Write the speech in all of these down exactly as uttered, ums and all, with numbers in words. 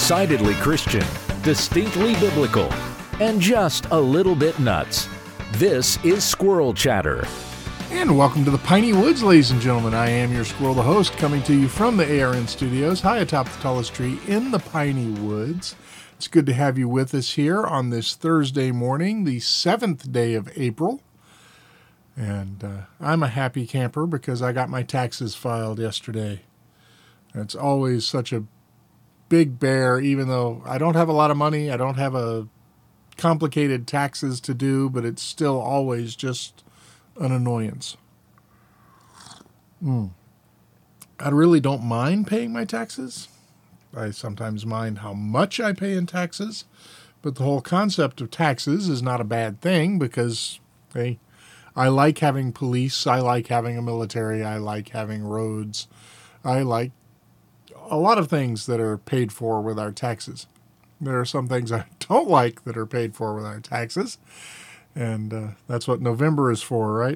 Decidedly Christian, distinctly biblical, and just a little bit nuts. This is Squirrel Chatter. And welcome to the Piney Woods, ladies and gentlemen. I am your squirrel, the host, coming to you from the A R N studios, high atop the tallest tree in the Piney Woods. It's good to have you with us here on this Thursday morning, the seventh day of April. And uh, I'm a happy camper because I got my taxes filed yesterday. It's always such a big bear, even though I don't have a lot of money, I don't have a complicated taxes to do, but it's still always just an annoyance. Mm. I really don't mind paying my taxes. I sometimes mind how much I pay in taxes, but the whole concept of taxes is not a bad thing because, hey, I like having police, I like having a military, I like having roads, I like a lot of things that are paid for with our taxes. There are some things I don't like that are paid for with our taxes. And uh, that's what November is for, right?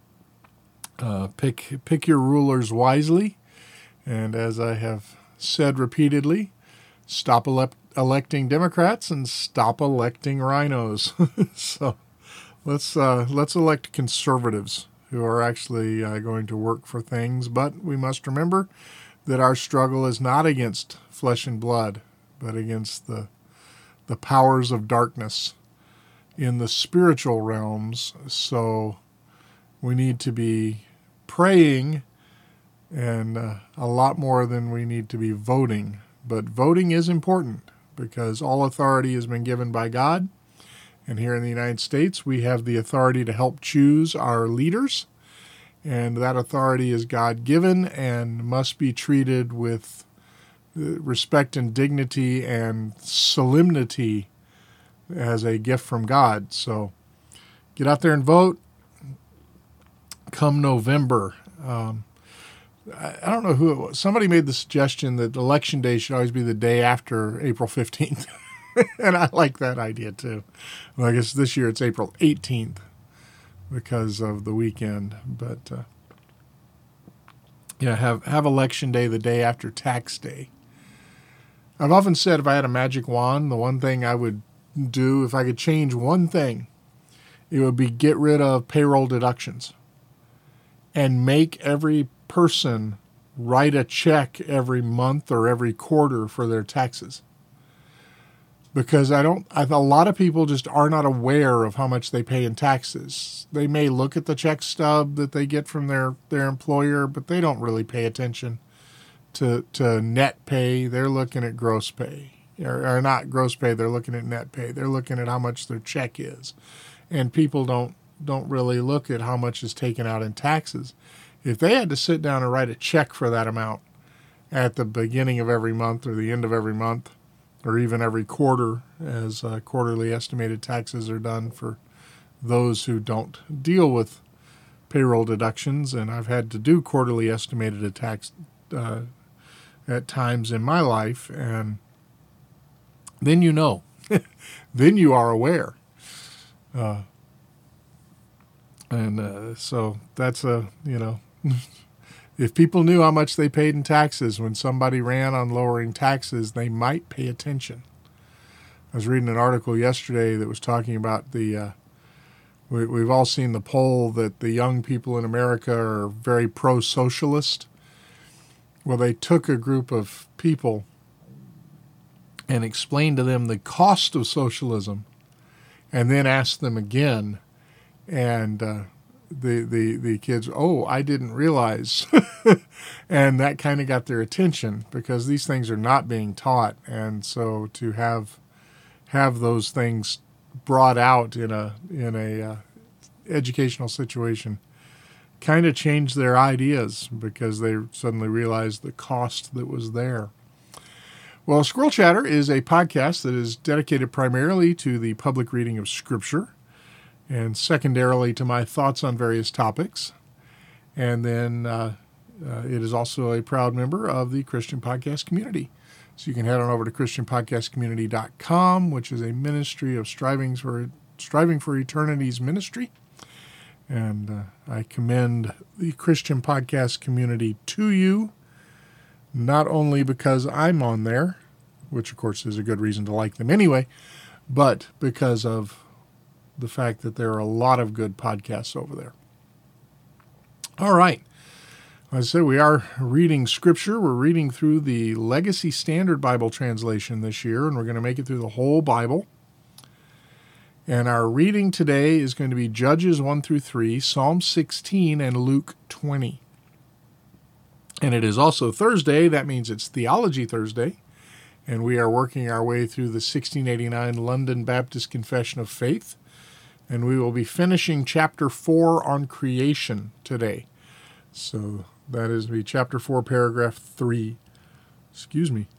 Uh, pick pick your rulers wisely. And as I have said repeatedly, stop ele- electing Democrats and stop electing rhinos. So let's uh, let's elect conservatives who are actually uh, going to work for things. But we must remember that our struggle is not against flesh and blood, but against the the powers of darkness in the spiritual realms. So we need to be praying and uh, a lot more than we need to be voting. But voting is important because all authority has been given by God. And here in the United States, we have the authority to help choose our leaders. And that authority is God-given and must be treated with respect and dignity and solemnity as a gift from God. So get out there and vote come November. Um, I, I don't know who it was. Somebody made the suggestion that Election Day should always be the day after April fifteenth. And I like that idea too. Well, I guess this year it's April eighteenth because of the weekend. But uh, yeah, have, have Election Day the day after Tax Day. I've often said if I had a magic wand, the one thing I would do, if I could change one thing, it would be get rid of payroll deductions and make every person write a check every month or every quarter for their taxes. Because I don't, I, a lot of people just are not aware of how much they pay in taxes. They may look at the check stub that they get from their, their employer, but they don't really pay attention to to net pay. They're looking at gross pay. Or, or not gross pay, they're looking at net pay. They're looking at how much their check is. And people don't don't really look at how much is taken out in taxes. If they had to sit down and write a check for that amount at the beginning of every month or the end of every month, or even every quarter, as uh, quarterly estimated taxes are done for those who don't deal with payroll deductions, and I've had to do quarterly estimated tax uh, at times in my life, and then you know. Then you are aware. Uh, and uh, so that's a, you know, if people knew how much they paid in taxes when somebody ran on lowering taxes, they might pay attention. I was reading an article yesterday that was talking about the, uh, we, we've all seen the poll that the young people in America are very pro-socialist. Well, they took a group of people and explained to them the cost of socialism and then asked them again. And uh, the, the, the kids, oh, I didn't realize. And that kind of got their attention because these things are not being taught. And so to have have those things brought out in a in a uh, educational situation kind of changed their ideas because they suddenly realized the cost that was there. Well, Squirrel Chatter is a podcast that is dedicated primarily to the public reading of Scripture and secondarily to my thoughts on various topics. And then uh, uh, it is also a proud member of the Christian Podcast Community. So you can head on over to christian podcast community dot com, which is a ministry of striving for, striving for eternity's ministry. And uh, I commend the Christian Podcast Community to you, not only because I'm on there, which of course is a good reason to like them anyway, but because of the fact that there are a lot of good podcasts over there. All right. As I said, we are reading Scripture. We're reading through the Legacy Standard Bible translation this year, and we're going to make it through the whole Bible. And our reading today is going to be Judges one through three, Psalm sixteen, and Luke twenty. And it is also Thursday. That means it's Theology Thursday. And we are working our way through the sixteen eighty-nine London Baptist Confession of Faith. And we will be finishing chapter four on creation today. So that is be chapter four, paragraph three. Excuse me.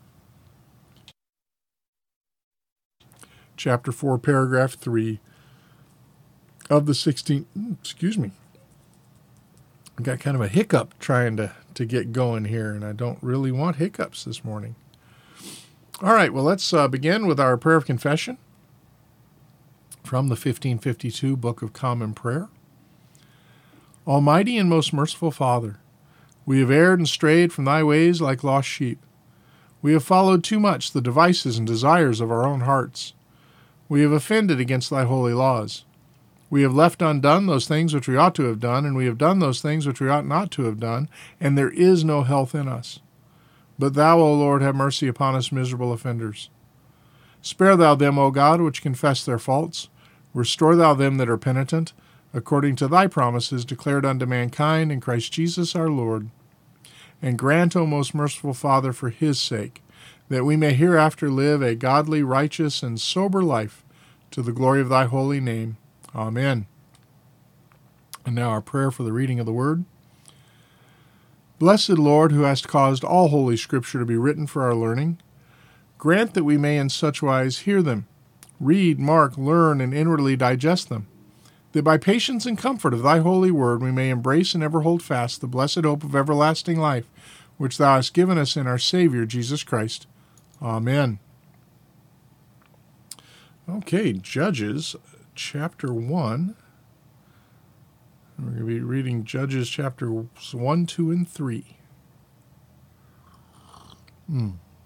Chapter four, paragraph three of the sixteenth. Excuse me. I got kind of a hiccup trying to, to get going here, and I don't really want hiccups this morning. All right, well, let's uh, begin with our prayer of confession from the fifteen fifty-two Book of Common Prayer. Almighty and most merciful Father, we have erred and strayed from thy ways like lost sheep. We have followed too much the devices and desires of our own hearts. We have offended against thy holy laws. We have left undone those things which we ought to have done, and we have done those things which we ought not to have done, and there is no health in us. But thou, O Lord, have mercy upon us miserable offenders. Spare thou them, O God, which confess their faults. Restore thou them that are penitent, according to thy promises declared unto mankind in Christ Jesus our Lord. And grant, O most merciful Father, for his sake, that we may hereafter live a godly, righteous, and sober life, to the glory of thy holy name. Amen. And now our prayer for the reading of the Word. Blessed Lord, who hast caused all holy Scripture to be written for our learning, grant that we may in such wise hear them, read, mark, learn, and inwardly digest them, that by patience and comfort of thy holy word we may embrace and ever hold fast the blessed hope of everlasting life, which thou hast given us in our Savior, Jesus Christ. Amen. Okay, Judges chapter one. We're going to be reading Judges chapter one, two, and three. Hmm.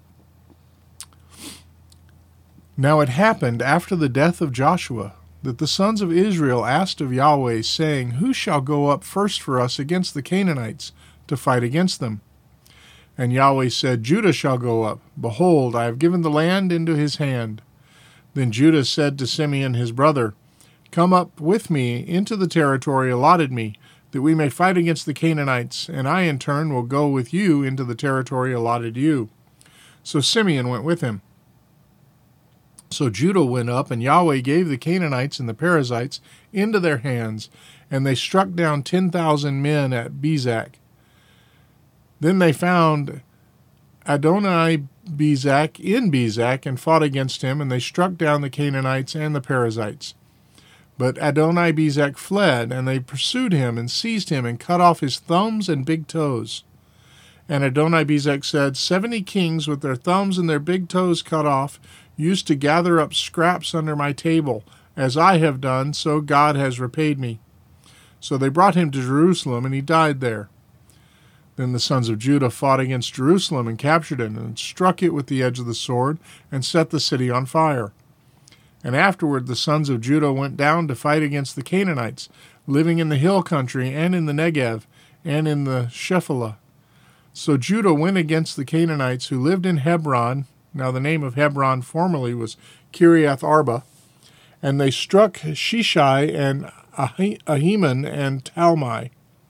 Now it happened after the death of Joshua that the sons of Israel asked of Yahweh, saying, Who shall go up first for us against the Canaanites to fight against them? And Yahweh said, Judah shall go up. Behold, I have given the land into his hand. Then Judah said to Simeon his brother, Come up with me into the territory allotted me, that we may fight against the Canaanites, and I in turn will go with you into the territory allotted you. So Simeon went with him. So Judah went up, and Yahweh gave the Canaanites and the Perizzites into their hands, and they struck down ten thousand men at Bezek. Then they found Adoni-Bezek in Bezek, and fought against him, and they struck down the Canaanites and the Perizzites. But Adoni-Bezek fled, and they pursued him, and seized him, and cut off his thumbs and big toes. And Adoni-Bezek said, Seventy kings with their thumbs and their big toes cut off used to gather up scraps under my table. As I have done, so God has repaid me. So they brought him to Jerusalem, and he died there. Then the sons of Judah fought against Jerusalem and captured it, and struck it with the edge of the sword, and set the city on fire. And afterward the sons of Judah went down to fight against the Canaanites, living in the hill country, and in the Negev, and in the Shephelah. So Judah went against the Canaanites who lived in Hebron. Now the name of Hebron formerly was Kiriath Arba. And they struck Sheshai and Ahiman and Talmai.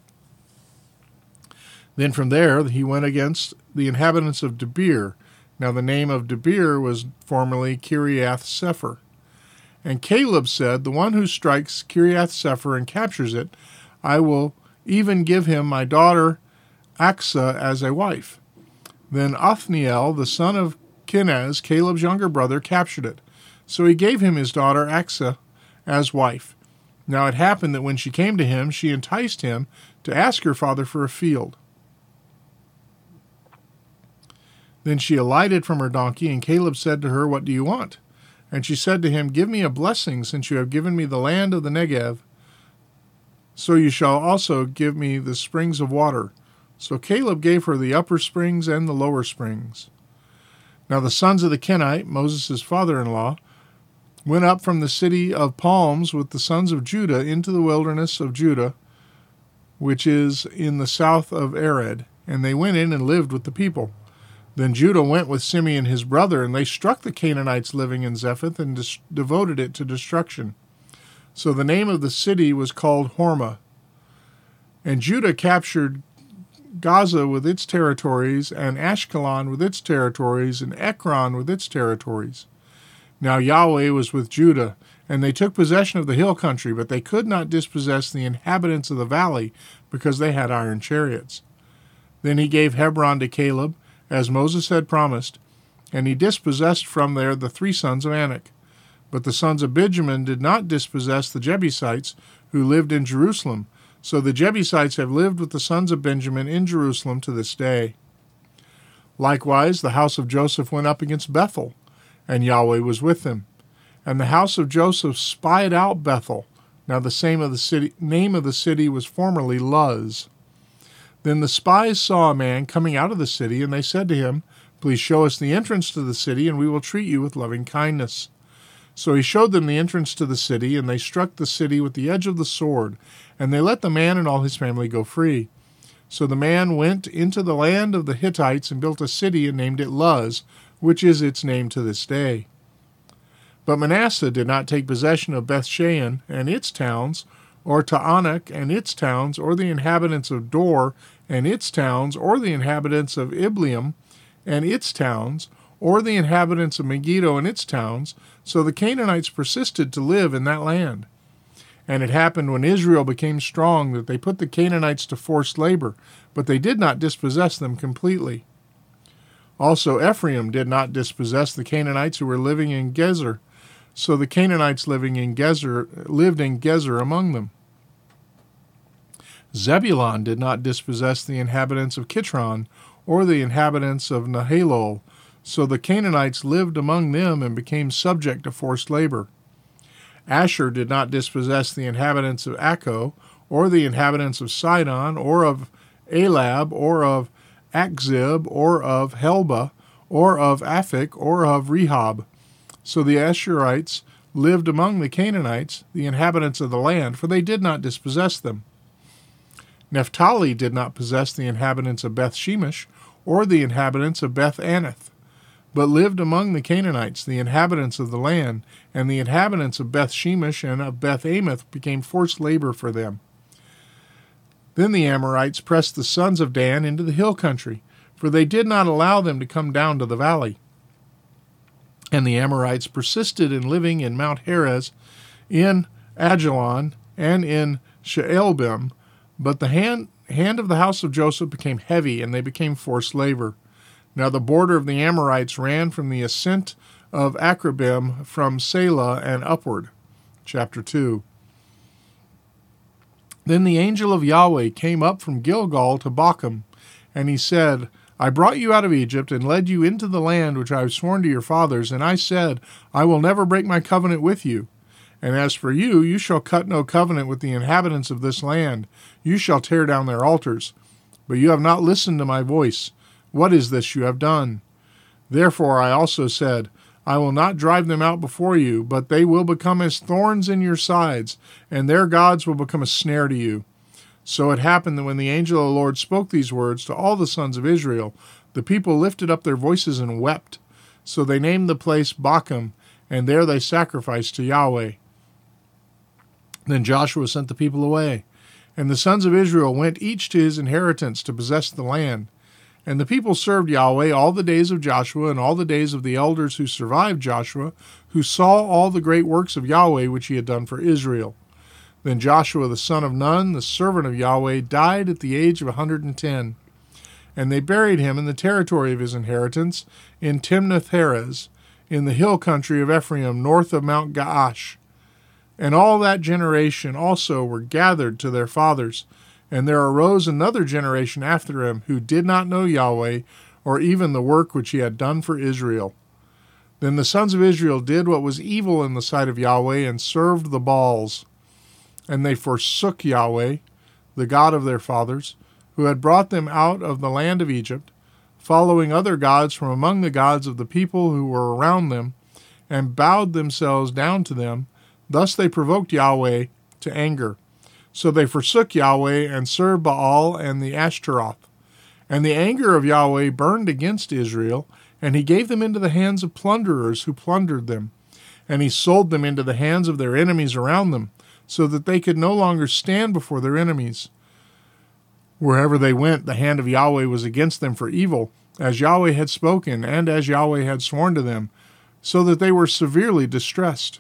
Then from there he went against the inhabitants of Debir. Now the name of Debir was formerly Kiriath Sepher. And Caleb said, The one who strikes Kiriath Sepher and captures it, I will even give him my daughter Achsah as a wife. Then Othniel, the son of Kenaz, Caleb's younger brother, captured it. So he gave him his daughter Achsah as wife. Now it happened that when she came to him, she enticed him to ask her father for a field. Then she alighted from her donkey, and Caleb said to her, What do you want? And she said to him, Give me a blessing, since you have given me the land of the Negev. So you shall also give me the springs of water. So Caleb gave her the upper springs and the lower springs. Now the sons of the Kenite, Moses' father-in-law, went up from the city of palms with the sons of Judah into the wilderness of Judah, which is in the south of Arad, and they went in and lived with the people. Then Judah went with Simeon his brother, and they struck the Canaanites living in Zephath and dis- devoted it to destruction. So the name of the city was called Hormah. And Judah captured Gaza with its territories, and Ashkelon with its territories, and Ekron with its territories. Now Yahweh was with Judah, and they took possession of the hill country, but they could not dispossess the inhabitants of the valley, because they had iron chariots. Then he gave Hebron to Caleb, as Moses had promised, and he dispossessed from there the three sons of Anak. But the sons of Benjamin did not dispossess the Jebusites, who lived in Jerusalem. So the Jebusites have lived with the sons of Benjamin in Jerusalem to this day. Likewise, the house of Joseph went up against Bethel, and Yahweh was with them. And the house of Joseph spied out Bethel. Now the same of the city, name of the city was formerly Luz. Then the spies saw a man coming out of the city, and they said to him, "Please show us the entrance to the city, and we will treat you with loving kindness." So he showed them the entrance to the city, and they struck the city with the edge of the sword, and they let the man and all his family go free. So the man went into the land of the Hittites and built a city and named it Luz, which is its name to this day. But Manasseh did not take possession of Bethshean and its towns, or Taanach and its towns, or the inhabitants of Dor and its towns, or the inhabitants of Ibleam and its towns, or the inhabitants of Megiddo and its towns. So the Canaanites persisted to live in that land. And it happened when Israel became strong that they put the Canaanites to forced labor, but they did not dispossess them completely. Also Ephraim did not dispossess the Canaanites who were living in Gezer, so the Canaanites living in Gezer lived in Gezer among them. Zebulun did not dispossess the inhabitants of Kitron, or the inhabitants of Nahalol, so the Canaanites lived among them and became subject to forced labor. Asher did not dispossess the inhabitants of Akko, or the inhabitants of Sidon, or of Elab, or of Achzib, or of Helba, or of Aphik, or of Rehob. So the Asherites lived among the Canaanites, the inhabitants of the land, for they did not dispossess them. Naphtali did not possess the inhabitants of Beth Shemesh, or the inhabitants of Beth Anath, but lived among the Canaanites, the inhabitants of the land, and the inhabitants of Beth Shemesh and of Beth Amath became forced labor for them. Then the Amorites pressed the sons of Dan into the hill country, for they did not allow them to come down to the valley. And the Amorites persisted in living in Mount Heres, in Ajalon, and in Shaalbim, but the hand, hand of the house of Joseph became heavy, and they became forced labor. Now the border of the Amorites ran from the ascent of Akrabim from Selah and upward. Chapter two. Then the angel of Yahweh came up from Gilgal to Bochum, and he said, I brought you out of Egypt and led you into the land which I have sworn to your fathers, and I said, I will never break my covenant with you. And as for you, you shall cut no covenant with the inhabitants of this land. You shall tear down their altars. But you have not listened to my voice. What is this you have done? Therefore I also said, I will not drive them out before you, but they will become as thorns in your sides, and their gods will become a snare to you. So it happened that when the angel of the Lord spoke these words to all the sons of Israel, the people lifted up their voices and wept. So they named the place Bochum, and there they sacrificed to Yahweh. Then Joshua sent the people away, and the sons of Israel went each to his inheritance to possess the land. And the people served Yahweh all the days of Joshua and all the days of the elders who survived Joshua, who saw all the great works of Yahweh which he had done for Israel. Then Joshua the son of Nun, the servant of Yahweh, died at the age of a hundred and ten. And they buried him in the territory of his inheritance, in Timnath-Heres, in the hill country of Ephraim, north of Mount Gaash. And all that generation also were gathered to their fathers. And there arose another generation after him, who did not know Yahweh, or even the work which he had done for Israel. Then the sons of Israel did what was evil in the sight of Yahweh, and served the Baals. And they forsook Yahweh, the God of their fathers, who had brought them out of the land of Egypt, following other gods from among the gods of the people who were around them, and bowed themselves down to them. Thus they provoked Yahweh to anger. So they forsook Yahweh and served Baal and the Ashtaroth. And the anger of Yahweh burned against Israel, and he gave them into the hands of plunderers who plundered them. And he sold them into the hands of their enemies around them, so that they could no longer stand before their enemies. Wherever they went, the hand of Yahweh was against them for evil, as Yahweh had spoken, and as Yahweh had sworn to them, so that they were severely distressed.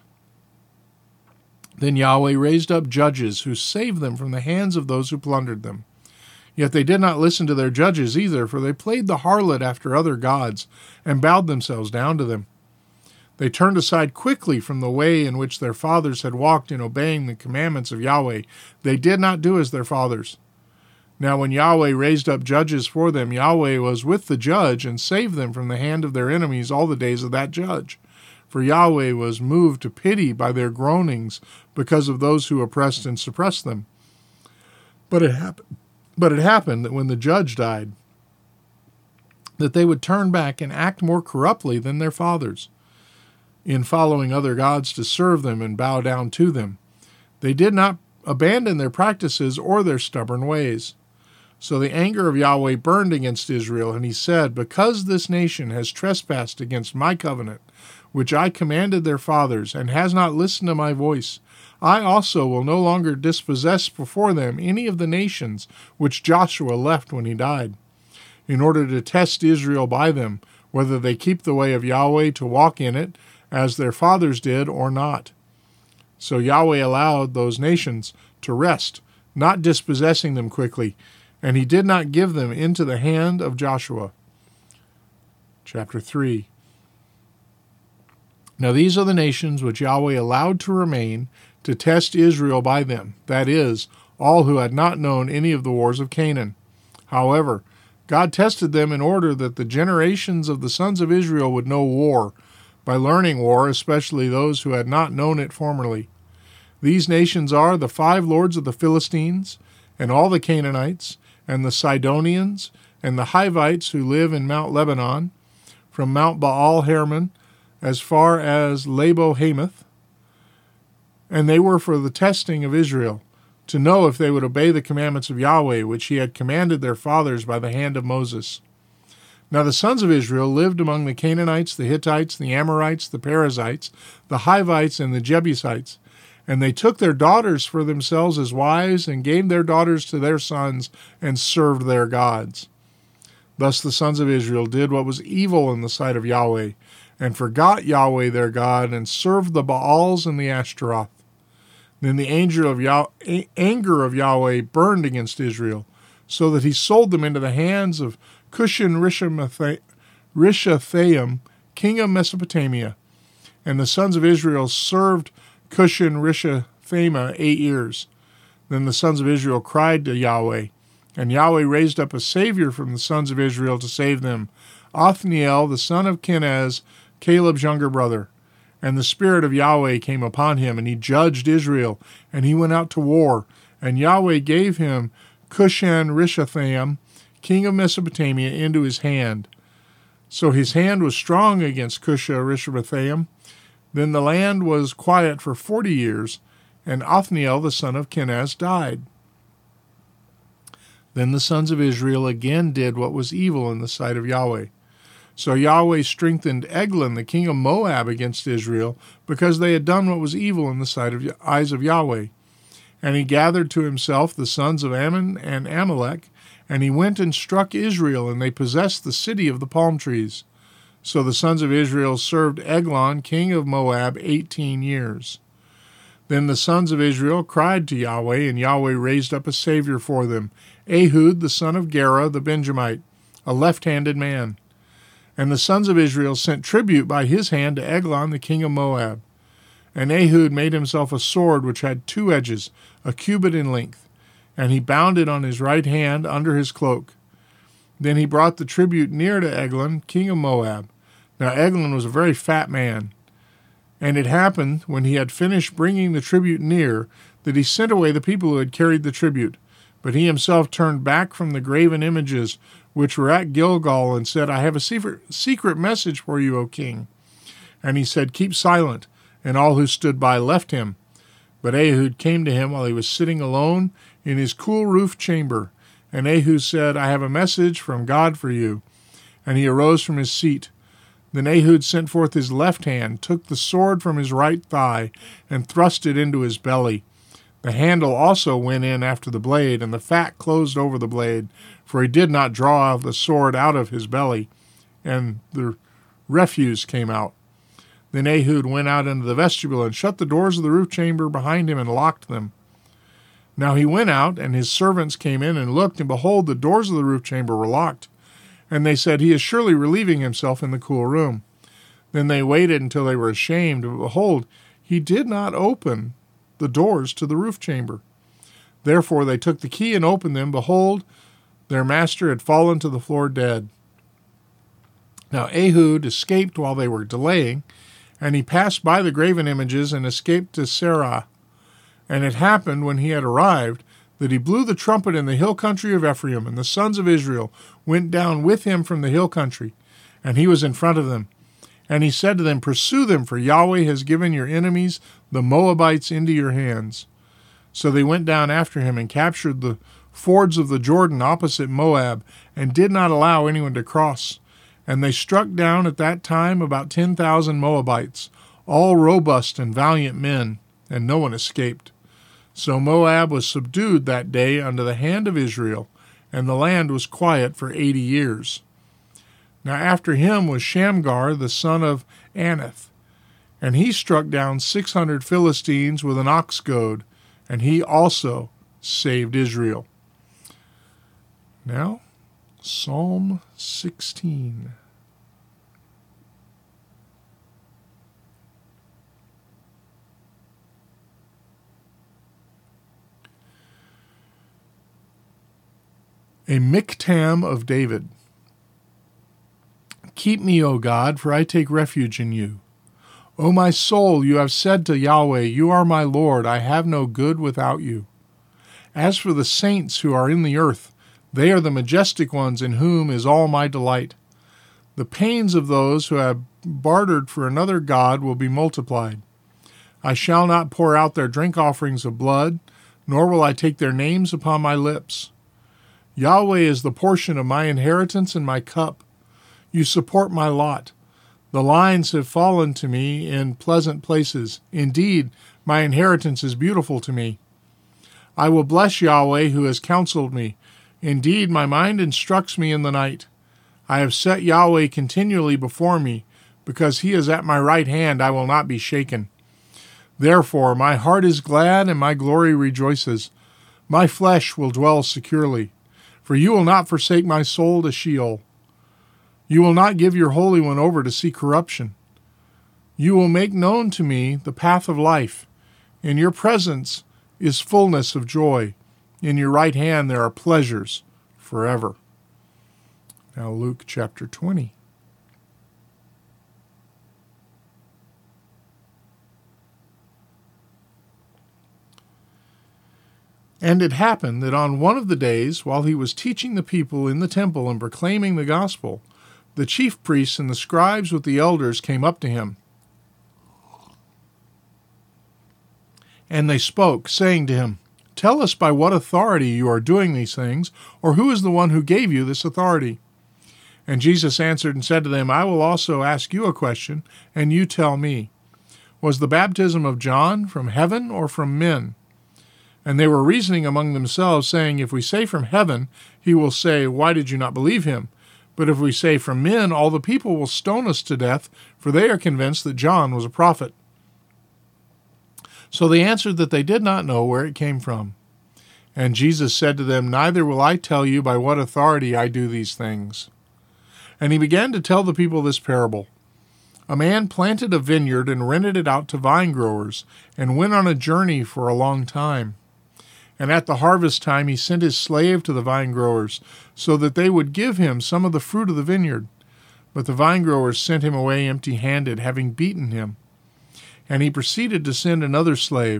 Then Yahweh raised up judges who saved them from the hands of those who plundered them. Yet they did not listen to their judges either, for they played the harlot after other gods, and bowed themselves down to them. They turned aside quickly from the way in which their fathers had walked in obeying the commandments of Yahweh. They did not do as their fathers. Now when Yahweh raised up judges for them, Yahweh was with the judge and saved them from the hand of their enemies all the days of that judge. For Yahweh was moved to pity by their groanings because of those who oppressed and suppressed them. But it happened, but it happened that when the judge died, that they would turn back and act more corruptly than their fathers, in following other gods to serve them and bow down to them. They did not abandon their practices or their stubborn ways. So the anger of Yahweh burned against Israel, and he said, Because this nation has trespassed against my covenant, which I commanded their fathers, and has not listened to my voice, I also will no longer dispossess before them any of the nations which Joshua left when he died, in order to test Israel by them, whether they keep the way of Yahweh to walk in it, as their fathers did, or not. So Yahweh allowed those nations to rest, not dispossessing them quickly, and he did not give them into the hand of Joshua. Chapter three. Now these are the nations which Yahweh allowed to remain to test Israel by them, that is, all who had not known any of the wars of Canaan. However, God tested them in order that the generations of the sons of Israel would know war, by learning war, especially those who had not known it formerly. These nations are the five lords of the Philistines, and all the Canaanites, and the Sidonians, and the Hivites who live in Mount Lebanon, from Mount Baal Hermon, as far as Labo-Hamath. And they were for the testing of Israel, to know if they would obey the commandments of Yahweh, which he had commanded their fathers by the hand of Moses. Now the sons of Israel lived among the Canaanites, the Hittites, the Amorites, the Perizzites, the Hivites, and the Jebusites. And they took their daughters for themselves as wives, and gave their daughters to their sons, and served their gods. Thus the sons of Israel did what was evil in the sight of Yahweh, and forgot Yahweh their God, and served the Baals and the Ashtaroth. Then the angel of Yah- anger of Yahweh burned against Israel, so that he sold them into the hands of Cushan-Rishathaim, king of Mesopotamia. And the sons of Israel served Cushan-Rishathaim eight years. Then the sons of Israel cried to Yahweh, and Yahweh raised up a Savior from the sons of Israel to save them, Othniel, the son of Kenaz, Caleb's younger brother. And the Spirit of Yahweh came upon him, and he judged Israel, and he went out to war. And Yahweh gave him Cushan-Rishathaim, king of Mesopotamia, into his hand. So his hand was strong against Cushan-Rishathaim. Then the land was quiet for forty years, and Othniel, the son of Kenaz, died. Then the sons of Israel again did what was evil in the sight of Yahweh. So Yahweh strengthened Eglon, the king of Moab, against Israel, because they had done what was evil in the sight of eyes of Yahweh. And he gathered to himself the sons of Ammon and Amalek, and he went and struck Israel, and they possessed the city of the palm trees. So the sons of Israel served Eglon, king of Moab, eighteen years. Then the sons of Israel cried to Yahweh, and Yahweh raised up a Savior for them, Ehud, the son of Gera, the Benjamite, a left-handed man. And the sons of Israel sent tribute by his hand to Eglon, the king of Moab. And Ehud made himself a sword which had two edges, a cubit in length, and he bound it on his right hand under his cloak. Then he brought the tribute near to Eglon, king of Moab. Now Eglon was a very fat man. And it happened, when he had finished bringing the tribute near, that he sent away the people who had carried the tribute. But he himself turned back from the graven images which were at Gilgal and said, I have a secret, secret message for you, O king. And he said, Keep silent. And all who stood by left him. But Ehud came to him while he was sitting alone in his cool roof chamber. And Ehud said, I have a message from God for you. And he arose from his seat. Then Ehud sent forth his left hand, took the sword from his right thigh, and thrust it into his belly. The handle also went in after the blade, and the fat closed over the blade, for he did not draw the sword out of his belly, and the refuse came out. Then Ehud went out into the vestibule and shut the doors of the roof chamber behind him and locked them. Now he went out, and his servants came in and looked, and behold, the doors of the roof chamber were locked. And they said, He is surely relieving himself in the cool room. Then they waited until they were ashamed, and behold, he did not open the doors to the roof chamber. Therefore they took the key and opened them. Behold, their master had fallen to the floor dead. Now Ehud escaped while they were delaying, and he passed by the graven images and escaped to Serah. And it happened, when he had arrived, that he blew the trumpet in the hill country of Ephraim, and the sons of Israel went down with him from the hill country, and he was in front of them. And he said to them, Pursue them, for Yahweh has given your enemies, the Moabites, into your hands. So they went down after him and captured the fords of the Jordan opposite Moab, and did not allow anyone to cross. And they struck down at that time about ten thousand Moabites, all robust and valiant men, and no one escaped. So Moab was subdued that day under the hand of Israel, and the land was quiet for eighty years. Now after him was Shamgar the son of Anath, and he struck down six hundred Philistines with an ox goad, and he also saved Israel. Now, Psalm sixteen. A miktam of David. Keep me, O God, for I take refuge in you. O my soul, you have said to Yahweh, You are my Lord, I have no good without you. As for the saints who are in the earth, they are the majestic ones in whom is all my delight. The pains of those who have bartered for another god will be multiplied. I shall not pour out their drink offerings of blood, nor will I take their names upon my lips. Yahweh is the portion of my inheritance and my cup. You support my lot. The lines have fallen to me in pleasant places. Indeed, my inheritance is beautiful to me. I will bless Yahweh who has counseled me. Indeed, my mind instructs me in the night. I have set Yahweh continually before me. Because he is at my right hand, I will not be shaken. Therefore, my heart is glad and my glory rejoices. My flesh will dwell securely. For you will not forsake my soul to Sheol. You will not give your Holy One over to see corruption. You will make known to me the path of life. In your presence is fullness of joy. In your right hand there are pleasures forever. Now Luke chapter twenty. And it happened that on one of the days, while he was teaching the people in the temple and proclaiming the gospel, the chief priests and the scribes with the elders came up to him. And they spoke, saying to him, Tell us by what authority you are doing these things, or who is the one who gave you this authority? And Jesus answered and said to them, I will also ask you a question, and you tell me. Was the baptism of John from heaven or from men? And they were reasoning among themselves, saying, If we say from heaven, he will say, Why did you not believe him? But if we say from men, all the people will stone us to death, for they are convinced that John was a prophet. So they answered that they did not know where it came from. And Jesus said to them, Neither will I tell you by what authority I do these things. And he began to tell the people this parable. A man planted a vineyard and rented it out to vine growers, and went on a journey for a long time. And at the harvest time he sent his slave to the vine growers, so that they would give him some of the fruit of the vineyard. But the vine growers sent him away empty-handed, having beaten him. And he proceeded to send another slave,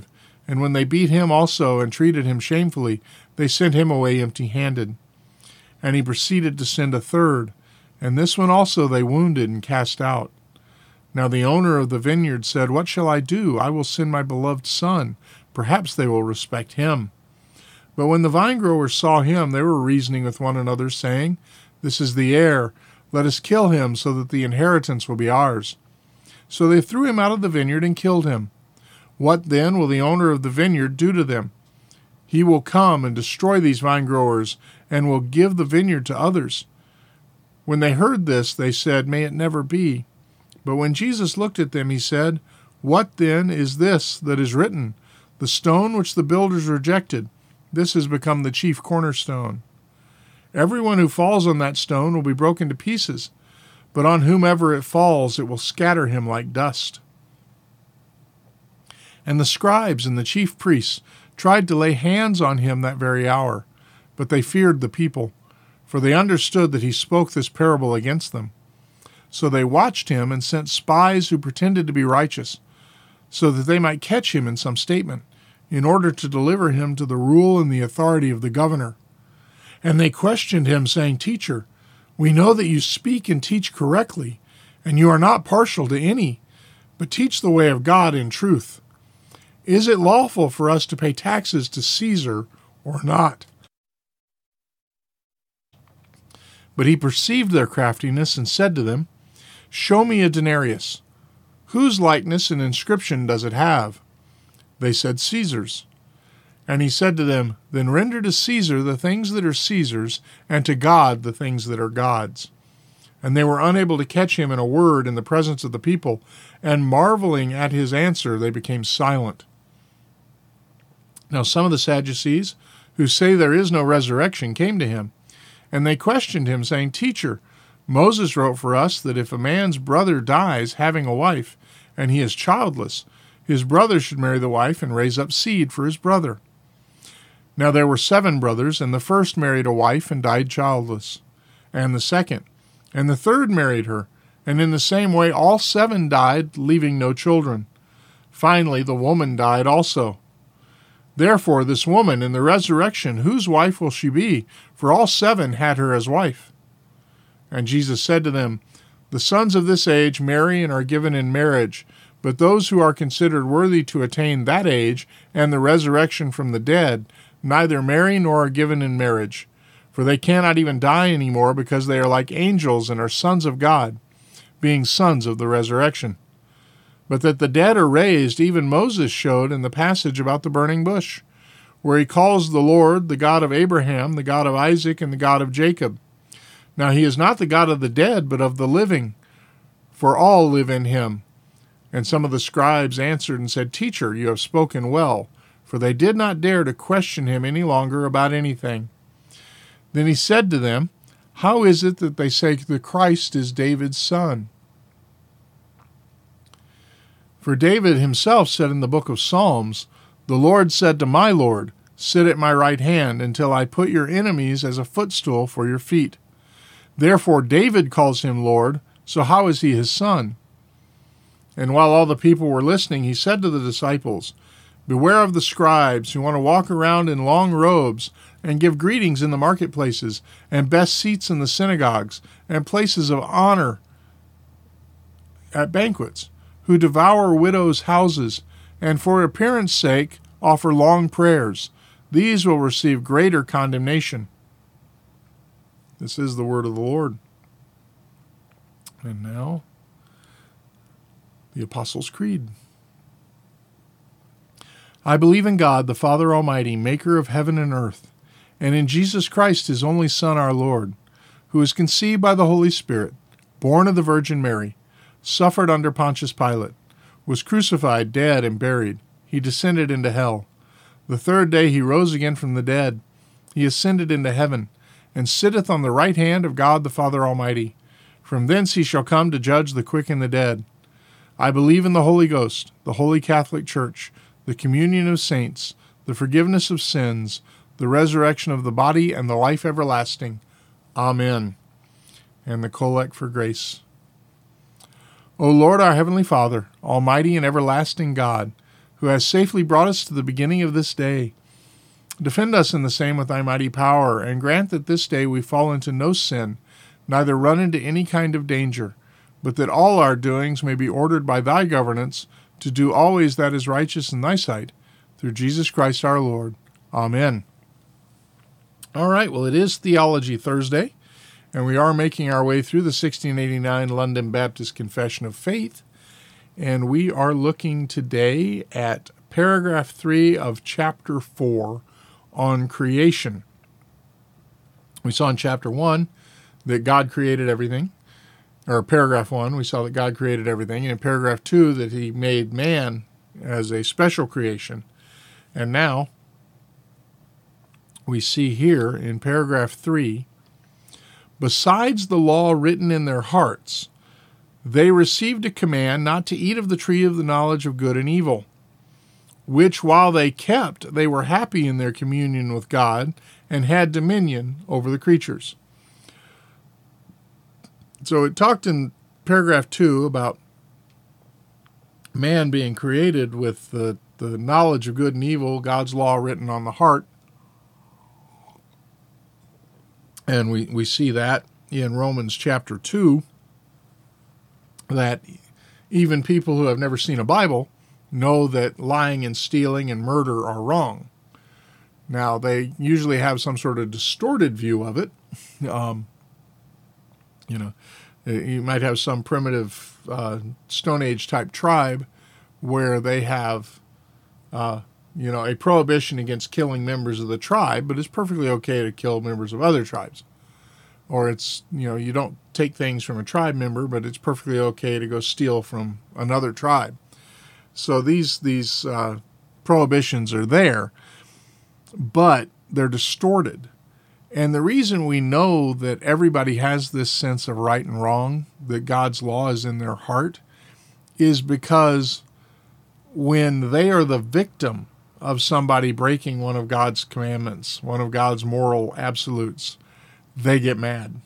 And when they beat him also and treated him shamefully, they sent him away empty-handed. And he proceeded to send a third, and this one also they wounded and cast out. Now the owner of the vineyard said, What shall I do? I will send my beloved son. Perhaps they will respect him. But when the vinegrowers saw him, they were reasoning with one another, saying, This is the heir. Let us kill him, so that the inheritance will be ours. So they threw him out of the vineyard and killed him. What then will the owner of the vineyard do to them? He will come and destroy these vinegrowers, and will give the vineyard to others. When they heard this, they said, May it never be. But when Jesus looked at them, he said, What then is this that is written? The stone which the builders rejected, this has become the chief cornerstone. Everyone who falls on that stone will be broken to pieces, but on whomever it falls, it will scatter him like dust. And the scribes and the chief priests tried to lay hands on him that very hour, but they feared the people, for they understood that he spoke this parable against them. So they watched him and sent spies who pretended to be righteous, so that they might catch him in some statement, in order to deliver him to the rule and the authority of the governor. And they questioned him, saying, Teacher, we know that you speak and teach correctly, and you are not partial to any, but teach the way of God in truth. Is it lawful for us to pay taxes to Caesar or not? But he perceived their craftiness and said to them, Show me a denarius. Whose likeness and inscription does it have? They said, Caesar's. And he said to them, Then render to Caesar the things that are Caesar's, and to God the things that are God's. And they were unable to catch him in a word in the presence of the people, and marveling at his answer, they became silent. Now some of the Sadducees, who say there is no resurrection, came to him, and they questioned him, saying, Teacher, Moses wrote for us that if a man's brother dies having a wife, and he is childless, his brother should marry the wife and raise up seed for his brother. Now there were seven brothers, and the first married a wife and died childless, and the second, and the third married her, and in the same way all seven died, leaving no children. Finally the woman died also. Therefore this woman in the resurrection, whose wife will she be? For all seven had her as wife. And Jesus said to them, The sons of this age marry and are given in marriage, but those who are considered worthy to attain that age and the resurrection from the dead neither marry nor are given in marriage, for they cannot even die any more, because they are like angels and are sons of God, being sons of the resurrection. But that the dead are raised, even Moses showed in the passage about the burning bush, where he calls the Lord the God of Abraham, the God of Isaac, and the God of Jacob. Now he is not the God of the dead, but of the living, for all live in him. And some of the scribes answered and said, Teacher, you have spoken well, for they did not dare to question him any longer about anything. Then he said to them, How is it that they say the Christ is David's son? For David himself said in the book of Psalms, The Lord said to my Lord, Sit at my right hand until I put your enemies as a footstool for your feet. Therefore David calls him Lord, so how is he his son? And while all the people were listening, he said to the disciples, Beware of the scribes who want to walk around in long robes and give greetings in the marketplaces and best seats in the synagogues and places of honor at banquets, who devour widows' houses and for appearance sake offer long prayers. These will receive greater condemnation. This is the word of the Lord. And now, the Apostles' Creed. I believe in God, the Father Almighty, maker of heaven and earth, and in Jesus Christ, his only Son, our Lord, who was conceived by the Holy Spirit, born of the Virgin Mary, suffered under Pontius Pilate, was crucified, dead, and buried. He descended into hell. The third day he rose again from the dead. He ascended into heaven, and sitteth on the right hand of God the Father Almighty. From thence he shall come to judge the quick and the dead. I believe in the Holy Ghost, the Holy Catholic Church, the communion of saints, the forgiveness of sins, the resurrection of the body, and the life everlasting. Amen. And the Collect for Grace. O Lord, our heavenly Father, almighty and everlasting God, who has safely brought us to the beginning of this day. Defend us in the same with thy mighty power, and grant that this day we fall into no sin, neither run into any kind of danger, but that all our doings may be ordered by thy governance, to do always that is righteous in thy sight, through Jesus Christ our Lord. Amen. All right, well, it is Theology Thursday, and we are making our way through the sixteen eighty-nine London Baptist Confession of Faith, and we are looking today at paragraph three of chapter four on creation. We saw in chapter one that God created everything, or paragraph one, we saw that God created everything, and in paragraph two that he made man as a special creation. And now we see here in paragraph three, besides the law written in their hearts, they received a command not to eat of the tree of the knowledge of good and evil, which while they kept, they were happy in their communion with God and had dominion over the creatures. So it talked in paragraph two about man being created with the, the knowledge of good and evil, God's law written on the heart. And we, we see that in Romans chapter two, that even people who have never seen a Bible know that lying and stealing and murder are wrong. Now, they usually have some sort of distorted view of it. Um, you know, you might have some primitive uh, Stone Age type tribe where they have, uh, you know, a prohibition against killing members of the tribe, but it's perfectly okay to kill members of other tribes. Or it's, you know, you don't take things from a tribe member, but it's perfectly okay to go steal from another tribe. So these these uh, prohibitions are there, but they're distorted. And the reason we know that everybody has this sense of right and wrong, that God's law is in their heart, is because when they are the victim of somebody breaking one of God's commandments, one of God's moral absolutes, they get mad.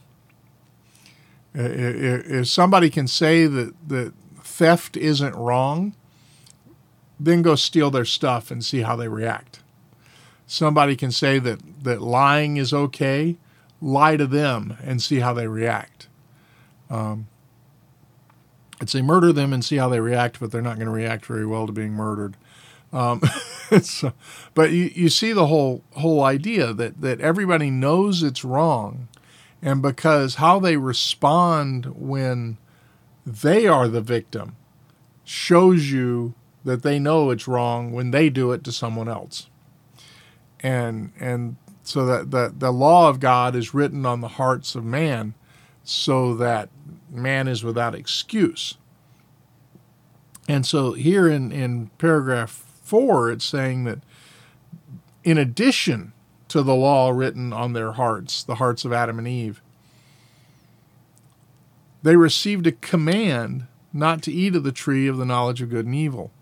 If somebody can say that, that theft isn't wrong, then go steal their stuff and see how they react. Somebody can say that, that lying is okay, lie to them and see how they react. Um, I'd say murder them and see how they react, but they're not going to react very well to being murdered. Um, so, but you, you see the whole whole idea that, that everybody knows it's wrong, and because how they respond when they are the victim shows you that they know it's wrong when they do it to someone else. And and so that the, the law of God is written on the hearts of man so that man is without excuse. And so here in, in paragraph four, it's saying that in addition to the law written on their hearts, the hearts of Adam and Eve, they received a command not to eat of the tree of the knowledge of good and evil.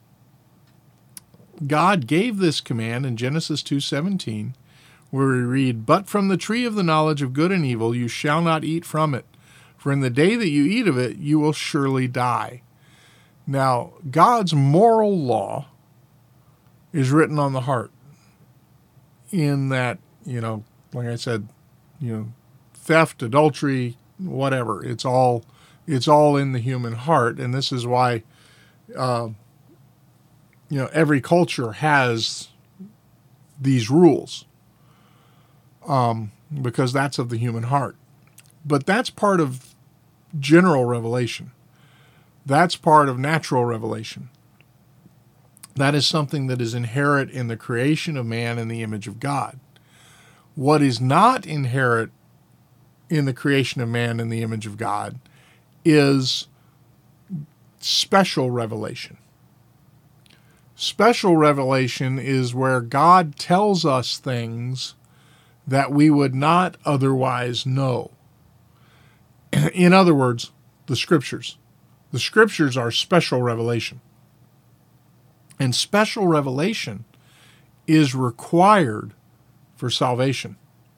God gave this command in Genesis two seventeen, where we read, "But from the tree of the knowledge of good and evil you shall not eat from it, for in the day that you eat of it you will surely die." Now, God's moral law is written on the heart, in that, you know, like I said, you know, theft, adultery, whatever, it's all it's all in the human heart, and this is why uh, you know, every culture has these rules, um, because that's of the human heart. But that's part of general revelation. That's part of natural revelation. That is something that is inherent in the creation of man in the image of God. What is not inherent in the creation of man in the image of God is special revelation. Special revelation is where God tells us things that we would not otherwise know. In other words, the Scriptures. The Scriptures are special revelation. And special revelation is required for salvation.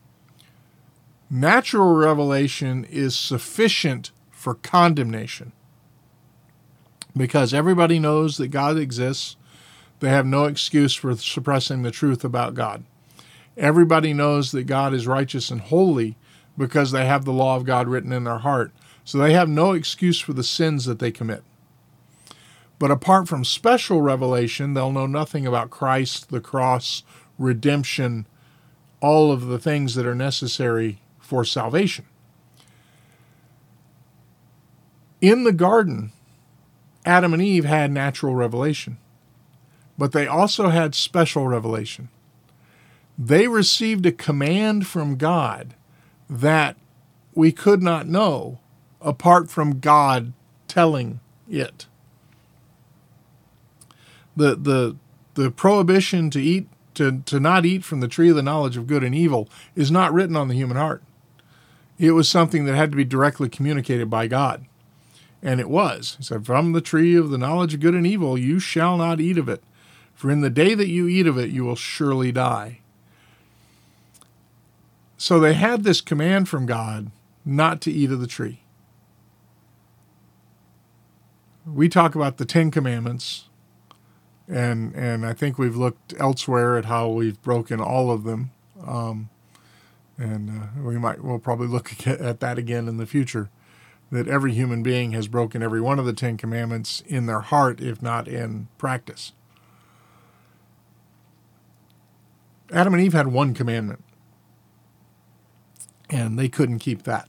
Natural revelation is sufficient for condemnation, because everybody knows that God exists. they have no excuse for suppressing the truth about God. Everybody knows that God is righteous and holy because they have the law of God written in their heart. So they have no excuse for the sins that they commit. But apart from special revelation, they'll know nothing about Christ, the cross, redemption, all of the things that are necessary for salvation. In the garden, Adam and Eve had natural revelation, but they also had special revelation. They received a command from God that we could not know apart from God telling it. The the the prohibition to eat to, to not eat from the tree of the knowledge of good and evil is not written on the human heart. It was something that had to be directly communicated by God. And it was. He said, from the tree of the knowledge of good and evil, you shall not eat of it. For in the day that you eat of it, you will surely die. So they had this command from God not to eat of the tree. We talk about the Ten Commandments, and and I think we've looked elsewhere at how we've broken all of them. Um, and uh, we might, we'll probably look at that again in the future. That every human being has broken every one of the Ten Commandments in their heart, if not in practice. Adam and Eve had one commandment, and they couldn't keep that.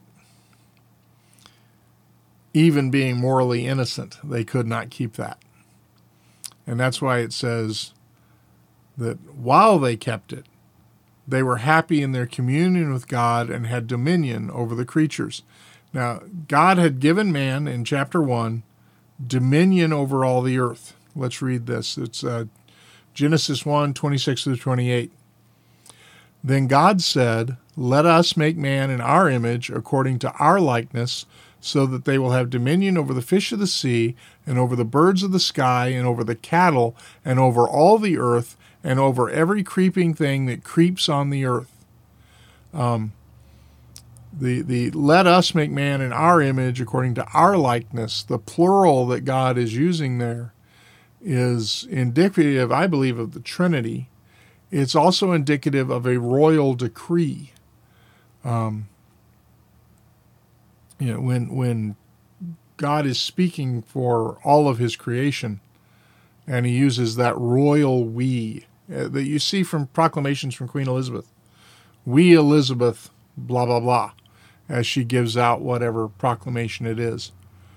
Even being morally innocent, they could not keep that. And that's why it says that while they kept it, they were happy in their communion with God and had dominion over the creatures. Now, God had given man in chapter one dominion over all the earth. Let's read this. It's uh, Genesis one, twenty-six through twenty-eight. Then God said, let us make man in our image according to our likeness, so that they will have dominion over the fish of the sea, and over the birds of the sky, and over the cattle, and over all the earth, and over every creeping thing that creeps on the earth. Um, the the let us make man in our image according to our likeness, the plural that God is using there is indicative, I believe, of the Trinity. It's also indicative of a royal decree. Um, you know, when when God is speaking for all of his creation, and he uses that royal we uh, that you see from proclamations from Queen Elizabeth. We, Elizabeth, blah, blah, blah, as she gives out whatever proclamation it is.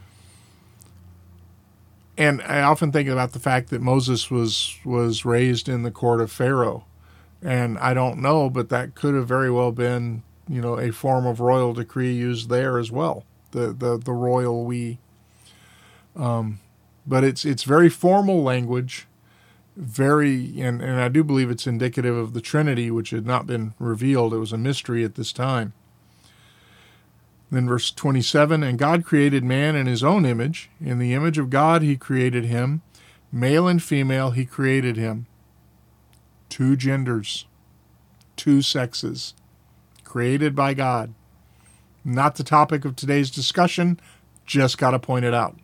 And I often think about the fact that Moses was was raised in the court of Pharaoh. And I don't know, but that could have very well been, you know, a form of royal decree used there as well, the the, the royal we. Um, but it's it's very formal language, very, and, and I do believe it's indicative of the Trinity, which had not been revealed. It was a mystery at this time. Then verse twenty-seven, and God created man in his own image. In the image of God he created him. Male and female he created him. Two genders, two sexes, created by God. Not the topic of today's discussion, just got to point it out.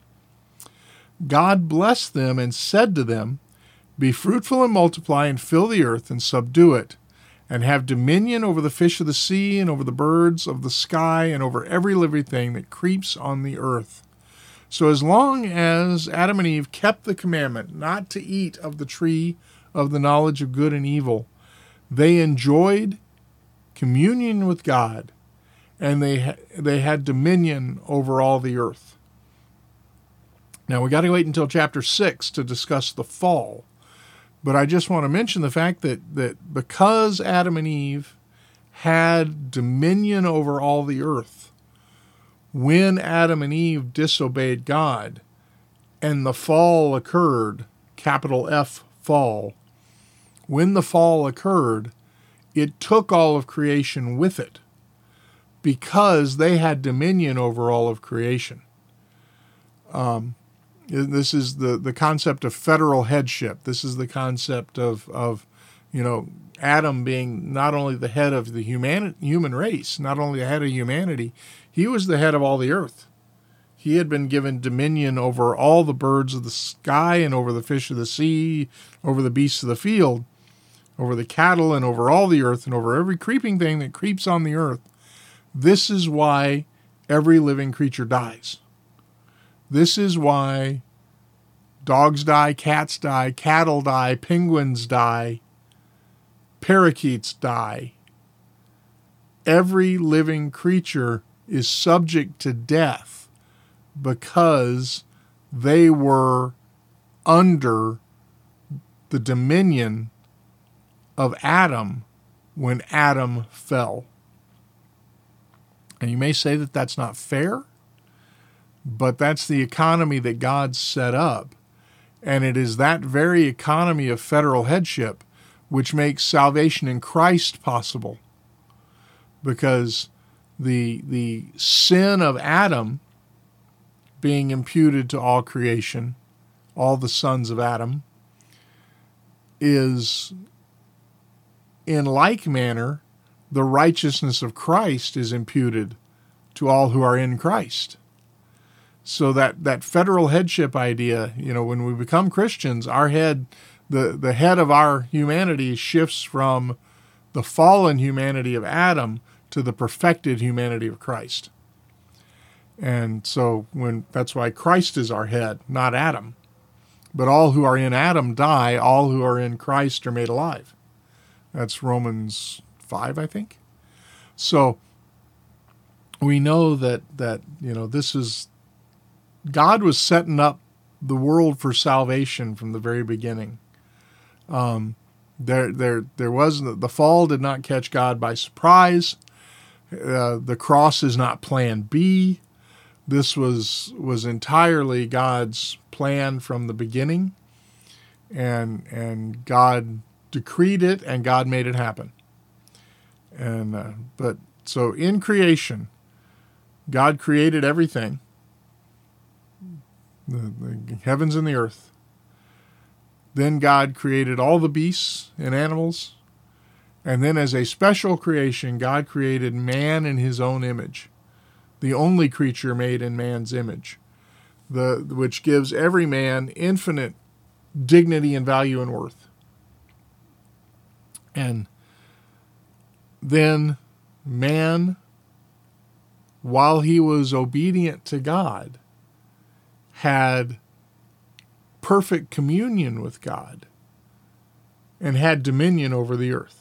God blessed them and said to them, be fruitful and multiply and fill the earth and subdue it, and have dominion over the fish of the sea and over the birds of the sky and over every living thing that creeps on the earth. So as long as Adam and Eve kept the commandment not to eat of the tree of the knowledge of good and evil, they enjoyed communion with God, and they ha- they had dominion over all the earth. Now we got to wait until chapter six to discuss the fall. But I just want to mention the fact that, that because Adam and Eve had dominion over all the earth, when Adam and Eve disobeyed God and the fall occurred, capital F, fall, when the fall occurred, it took all of creation with it because they had dominion over all of creation. Um, This is the, the concept of federal headship. This is the concept of, of, you know, Adam being not only the head of the human, human race, not only the head of humanity, he was the head of all the earth. He had been given dominion over all the birds of the sky and over the fish of the sea, over the beasts of the field, over the cattle and over all the earth and over every creeping thing that creeps on the earth. This is why every living creature dies. This is why dogs die, cats die, cattle die, penguins die, parakeets die. Every living creature is subject to death because they were under the dominion of Adam when Adam fell. And you may say that that's not fair, but that's the economy that God set up. And it is that very economy of federal headship which makes salvation in Christ possible. Because the, the sin of Adam being imputed to all creation, all the sons of Adam, is in like manner the righteousness of Christ is imputed to all who are in Christ. So that, that federal headship idea, you know, when we become Christians, our head, the, the head of our humanity shifts from the fallen humanity of Adam to the perfected humanity of Christ. And so when that's why Christ is our head, not Adam. But all who are in Adam die, all who are in Christ are made alive. That's Romans five, I think. So we know that that, you know, this is God was setting up the world for salvation from the very beginning. Um, there, there, there was the fall did not catch God by surprise. Uh, the cross is not Plan B. This was was entirely God's plan from the beginning, and and God decreed it, and God made it happen. And uh, but so in creation, God created everything. The, the heavens and the earth. Then God created all the beasts and animals. And then as a special creation, God created man in his own image, the only creature made in man's image, the which gives every man infinite dignity and value and worth. And then man, while he was obedient to God, had perfect communion with God and had dominion over the earth.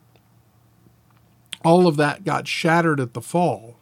All of that got shattered at the fall.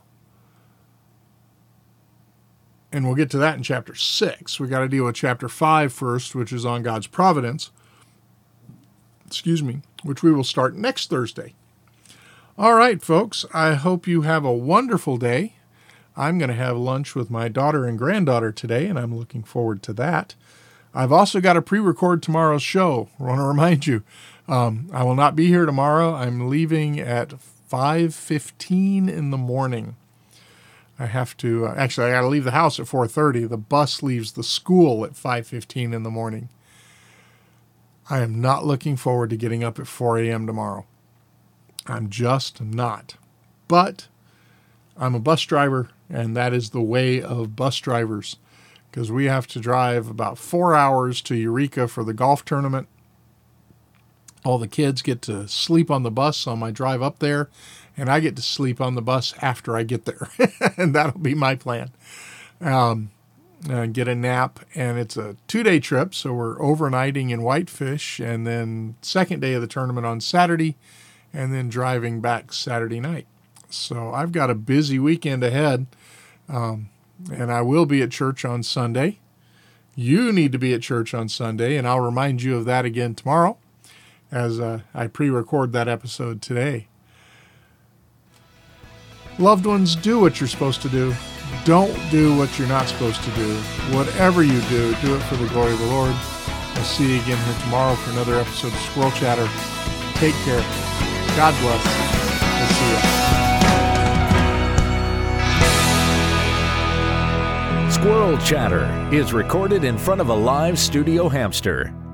And we'll get to that in chapter six. We got to deal with chapter five first, which is on God's providence. Excuse me, which we will start next Thursday. All right, folks, I hope you have a wonderful day. I'm going to have lunch with my daughter and granddaughter today, and I'm looking forward to that. I've also got to pre-record tomorrow's show. I want to remind you, um, I will not be here tomorrow. I'm leaving at five fifteen in the morning. I have to, uh, actually, I got to leave the house at four thirty. The bus leaves the school at five fifteen in the morning. I am not looking forward to getting up at four a.m. tomorrow. I'm just not. But I'm a bus driver, and that is the way of bus drivers, because we have to drive about four hours to Eureka for the golf tournament. All the kids get to sleep on the bus on my drive up there, and I get to sleep on the bus after I get there. And that'll be my plan. Um, uh, get a nap, and it's a two-day trip, so we're overnighting in Whitefish, and then second day of the tournament on Saturday, and then driving back Saturday night. So I've got a busy weekend ahead, um, and I will be at church on Sunday. You need to be at church on Sunday, and I'll remind you of that again tomorrow as uh, I pre-record that episode today. Loved ones, do what you're supposed to do. Don't do what you're not supposed to do. Whatever you do, do it for the glory of the Lord. I'll see you again here tomorrow for another episode of Squirrel Chatter. Take care. God bless. We'll see you. Squirrel Chatter is recorded in front of a live studio hamster.